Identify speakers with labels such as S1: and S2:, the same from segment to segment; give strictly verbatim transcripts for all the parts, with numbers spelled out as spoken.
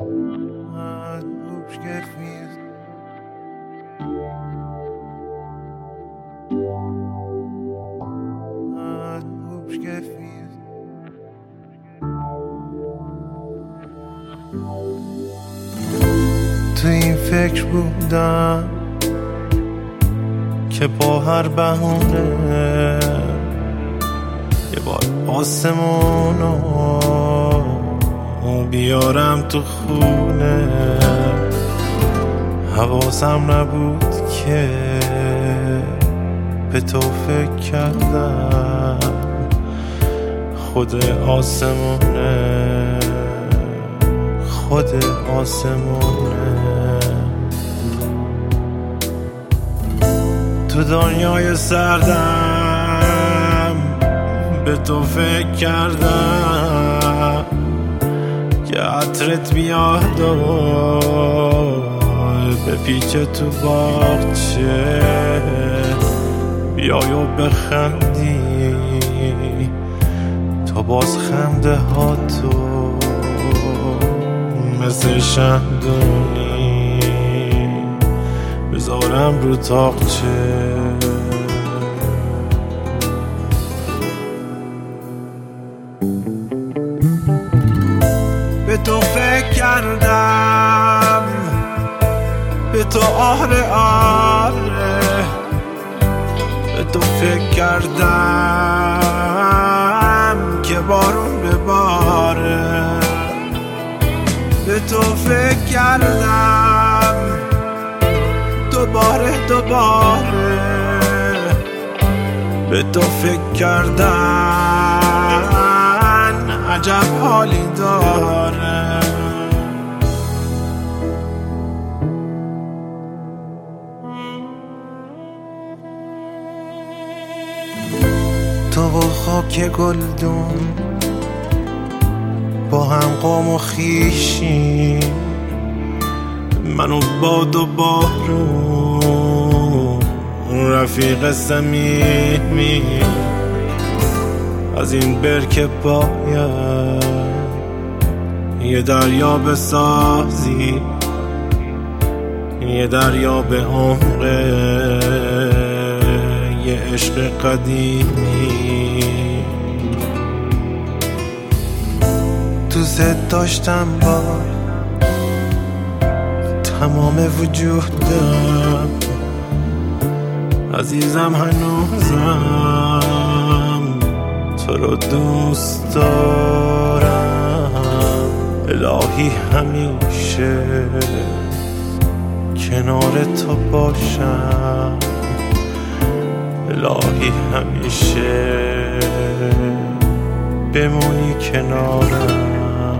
S1: تو این فکر بودم که با هر بهونه یه بار آسمونو بیارم تو خونه. حواسم نبود که به تو فکر کردم خود آسمونه، خود آسمونه. تو دنیای سردم به تو فکر کردم که عطرت بیاد و بپیچه تو باغچه، بیای و بخندی تو باز خنده ها تو مثل شهدونی بذارم رو تاقچه. به تو فکر کردم، به تو آره آره، به تو فکر کردم که بارون بباره. به تو فکر کردم دوباره دوباره، به تو فکر کردن عجب حالی داره. تو و خاک گلدون با هم قوم و خیشی، منو باد و بارون رفیق صمیمی. از این برکه باید یه دریا بسازی، یه دریا به عمق یه عشق قدیمی. دوست داشتم با تمام وجودم، عزیزم هنوزم تو رو دوست دارم. الهی همیشه کنار تو باشم، الهی همیشه بمونی کنارم.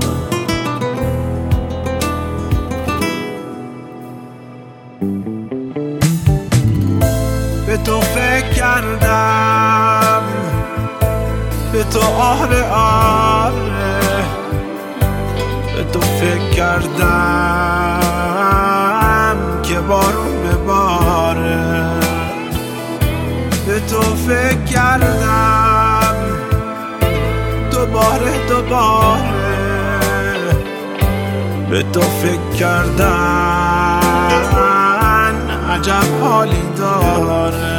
S1: به تو فکر کردم، به تو آره آره، به تو فکر کردم که بارون بباره. به تو فکر کردم دوباره دوباره، به تو فکر کردن عجب حالی داره.